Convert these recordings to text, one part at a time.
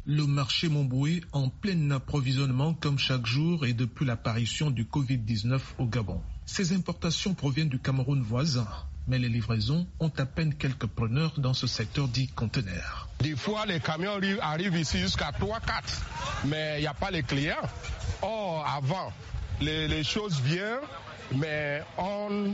Le marché Montboué en plein approvisionnement comme chaque jour et depuis l'apparition du Covid-19 au Gabon. Ces importations proviennent du Cameroun voisin, mais les livraisons ont à peine quelques preneurs dans ce secteur dit conteneur. Des fois, les camions arrivent ici jusqu'à 3-4, mais il n'y a pas les clients. Or, avant, les choses viennent, mais on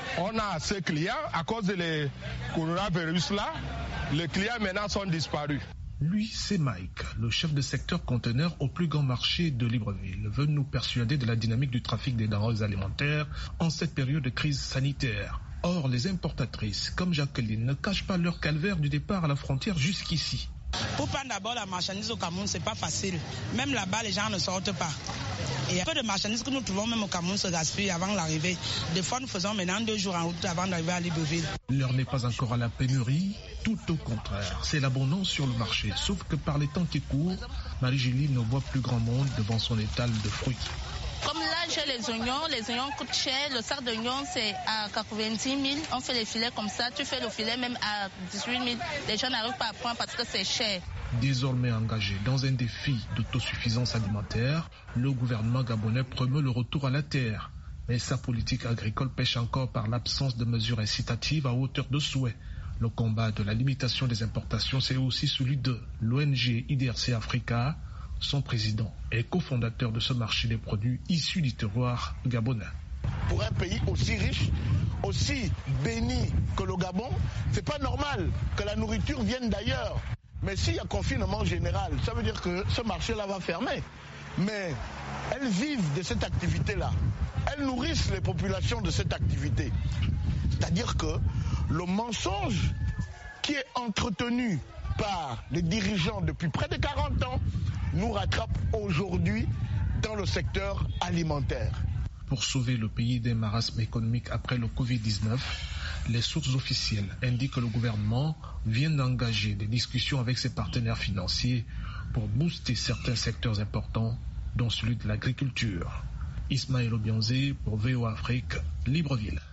a assez de clients. À cause de coronavirus là, les clients maintenant sont disparus. Lui, c'est Mike, le chef de secteur conteneur au plus grand marché de Libreville, veut nous persuader de la dynamique du trafic des denrées alimentaires en cette période de crise sanitaire. Or, les importatrices, comme Jacqueline, ne cachent pas leur calvaire du départ à la frontière jusqu'ici. Pour prendre d'abord la marchandise au Cameroun, c'est pas facile. Même là-bas, les gens ne sortent pas. Et un peu de marchandises que nous trouvons même au Cameroun se gaspillent avant l'arrivée. Des fois, nous faisons maintenant 2 jours en route avant d'arriver à Libreville. L'heure n'est pas encore à la pénurie, tout au contraire. C'est l'abondance sur le marché. Sauf que par les temps qui courent, Marie-Julie ne voit plus grand monde devant son étal de fruits. Comme là, j'ai les oignons coûtent cher. Le sac d'oignons, c'est à 90 000. On fait les filets comme ça. Tu fais le filet même à 18 000. Les gens n'arrivent pas à prendre parce que c'est cher. Désormais engagé dans un défi d'autosuffisance alimentaire, le gouvernement gabonais promeut le retour à la terre. Mais sa politique agricole pêche encore par l'absence de mesures incitatives à hauteur de souhait. Le combat de la limitation des importations, c'est aussi celui de l'ONG IDRC Africa. Son président est cofondateur de ce marché des produits issus du terroir gabonais. Pour un pays aussi riche, aussi béni que le Gabon, c'est pas normal que la nourriture vienne d'ailleurs. Mais s'il y a confinement général, ça veut dire que ce marché-là va fermer. Mais elles vivent de cette activité-là. Elles nourrissent les populations de cette activité. C'est-à-dire que le mensonge qui est entretenu par les dirigeants depuis près de 40 ans nous rattrape aujourd'hui dans le secteur alimentaire. Pour sauver le pays des marasmes économiques après le Covid-19, les sources officielles indiquent que le gouvernement vient d'engager des discussions avec ses partenaires financiers pour booster certains secteurs importants, dont celui de l'agriculture. Ismaël Obianzé pour VOA Afrique, Libreville.